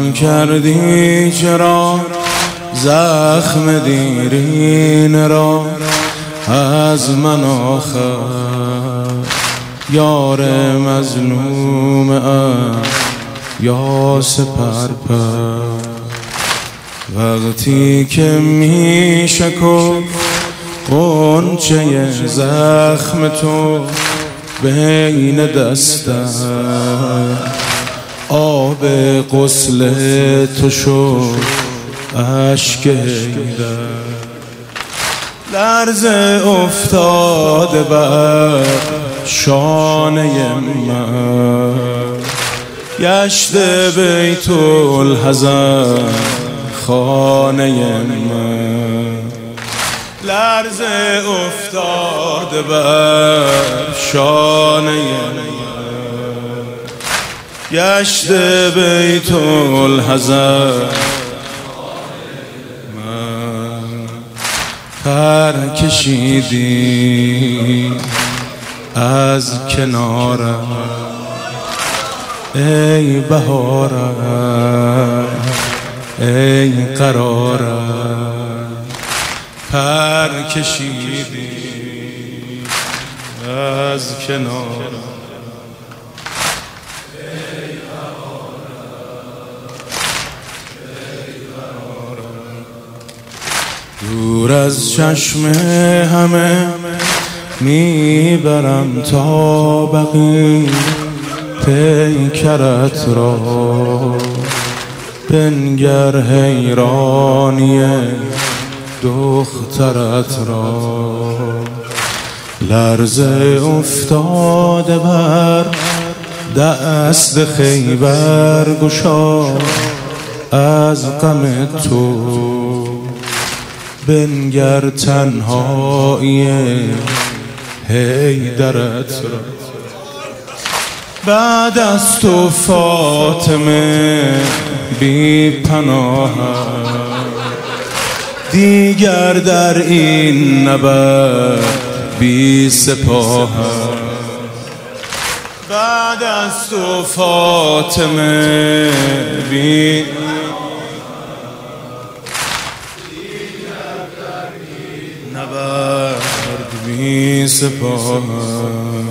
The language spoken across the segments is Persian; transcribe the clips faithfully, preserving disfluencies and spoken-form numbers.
پنهان کردی چرا زخم دیرین را از من آخر یار مظلوم ام یا سپرپر وقتی که می شکفت غنچه زخم تو بین دستم آب غسل تو شد اشک حیدر لرزه افتاده بر شانه من گشت بیت الحزن خانه من لرزه افتاده بر شانه من گشت بیت الحزن من پر کشیدی از کنارم ای بهارم ای قرارم پر کشیدی از کنارم ای قرارم دور از چشم همه میبرم تا بقی پیکرت را بنگر حیرانی دخترت را لرزه افتاده بر دست خیبر گشا از غم تو بنگر تنهایی حیدرت را بعد از تو فاطمه بی پناهم دیگر در این نبرد بی سپاهم بعد از تو فاطمه بی نبرد بی سپاهم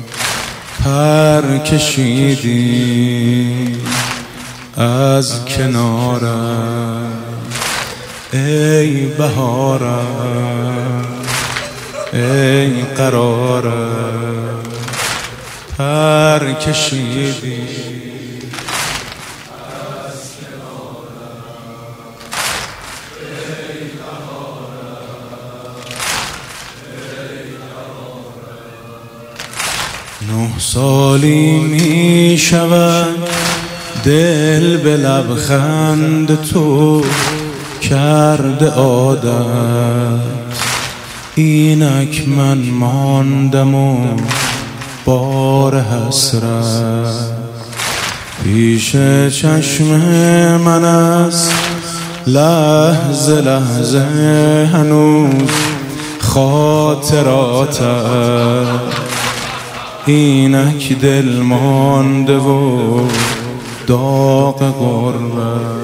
پر کشیدی از کنارم ای بهارم ای قرارم پر کشیدی از کنارم ای بهارم ای قرارم نه سالی می شود دل به لبخند تو کرده عادت اینک من ماندم و بار حسرت پیش چشم من است لحظه لحظه هنوز خاطراتت اینک دل مانده و داغ غربت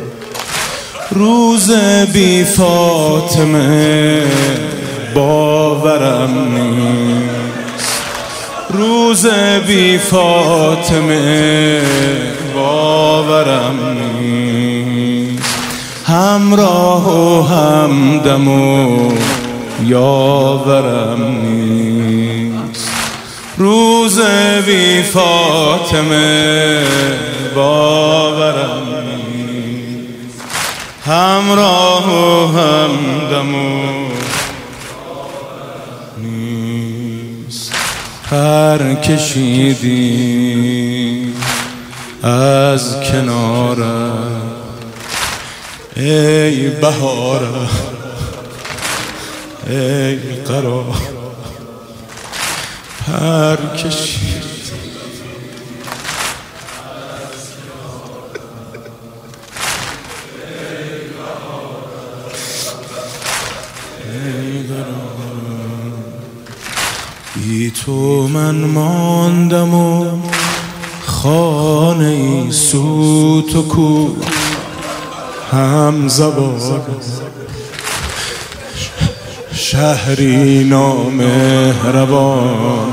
روز بی فاطمه باورم نیست روز بی فاطمه باورم نیست همراه و همدم و یاورم نیست روز بی فاطمه باورم نیست همراه و همدم و نیست پر کشیدی از کنارم ای بهارم ای قرار پر کشیدی بی تو من ماندم و خانه ای سوت و کور هم زبان شهری نامهربان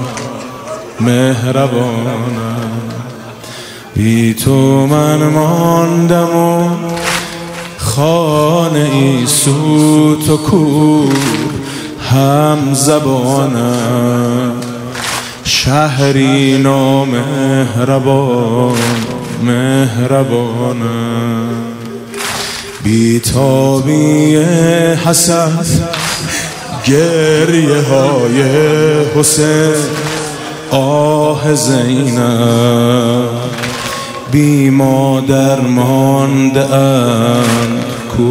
مهربانم بی تو من ماندم و خانه ای سوت و کور هم زبانم شهری نامهربان مهربانم بی تابی حسن گریه های حسین آه زینب بی مادر مانده اند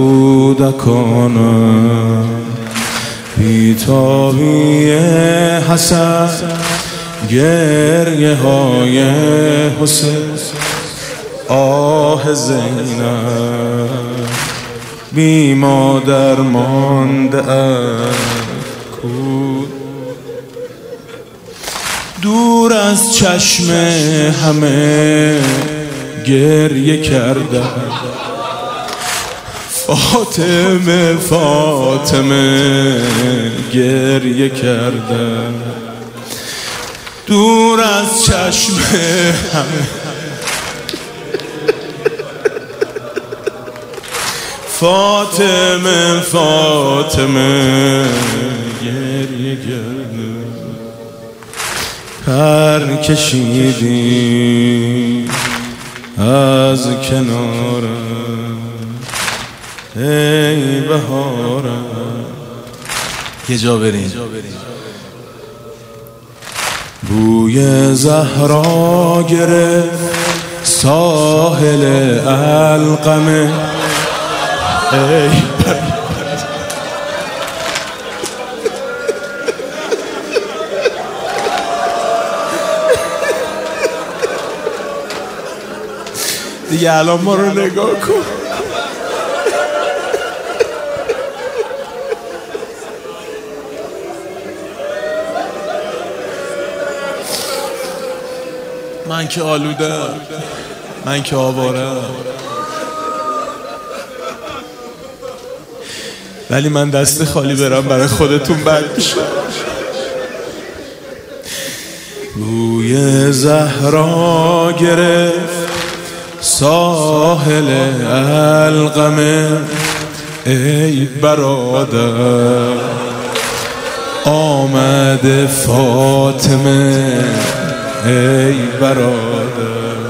کودکانم بی تابی حسن گریه های حسین آه زینب بی مادر مانده اند کود دور از چشم همه گریه کردم فاطمه فاطمه گریه کردم دور از چشم همه فاطمه فاطمه گریه کردم پر کشیدی از کنارم ای بهارم یه جا بریم بوی زهرا گرفت ساحل القمه ای دیگه الان ما رو نگاه کن من که آلودم من که آوارم ولی من دست خالی برم برای خودتون برگشم بوی زهرا گرفت ساحل القمه ای برادر آمد فاطمه ای برادر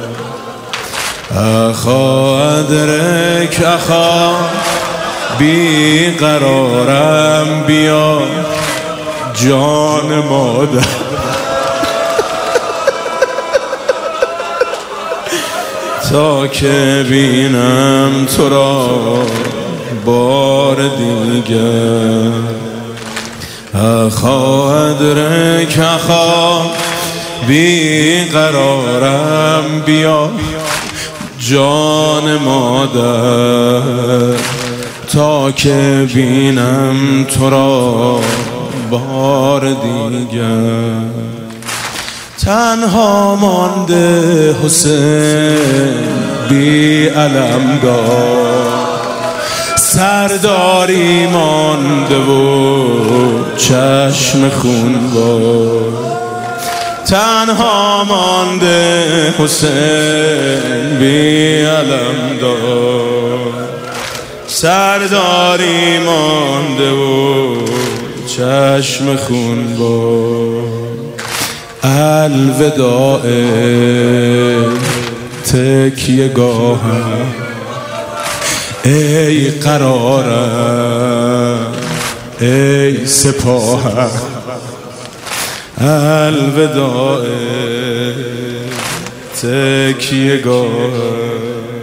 اخا ادرک اخا بی قرارم بیا جان مادر تا که بینم تو را بار دیگر اخا ادرک اخا بی قرارم بیا جان مادر تا که بینم تو را بار دیگر تنها مانده حسین بی علم دار سرداری مانده و چشم خون بار تنها مانده حسین بی علم دار سرداری مانده و چشم خون بار الوداع تکیه گاهم ای قرارم ای سپاهم الوداع تکیه گاهم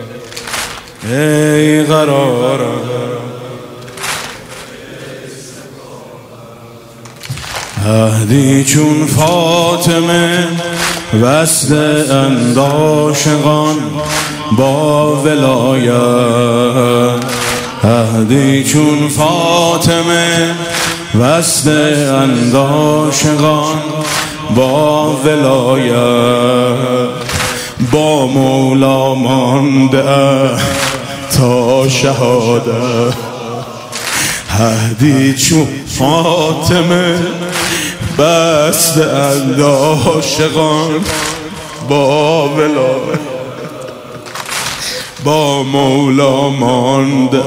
ای قرارم عهدی چون فاطمه وصل انداشقان با ولایت عهدی چون فاطمه وصل انداشقان با ولایت با مولا مانده تا شهادت، هدی چون فاطمه بسته اند عاشقان با ولایت، با مولا مانده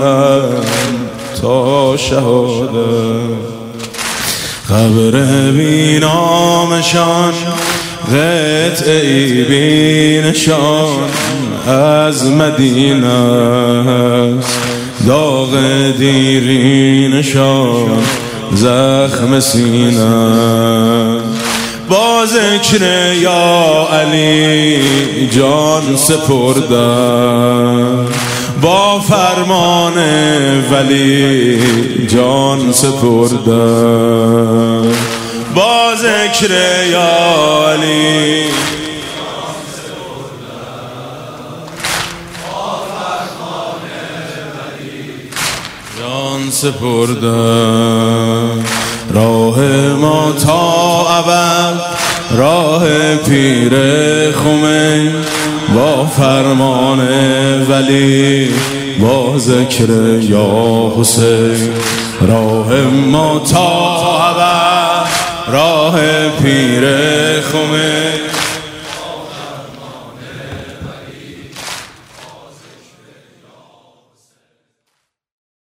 تا شهادت. قبر بینامشان قطعی بینشان از مدینه است، داغ دیرینشان زخم سینه. با ذکر یا علی جان سپردم، با فرمان ولی جان سپردم، با ذکر یا علی جان سپردم. راه ما تا ابد راه پیر خمین، با فرمان ولی با ذکر یا حسین. راه ما تا ابد راه پیر خمین،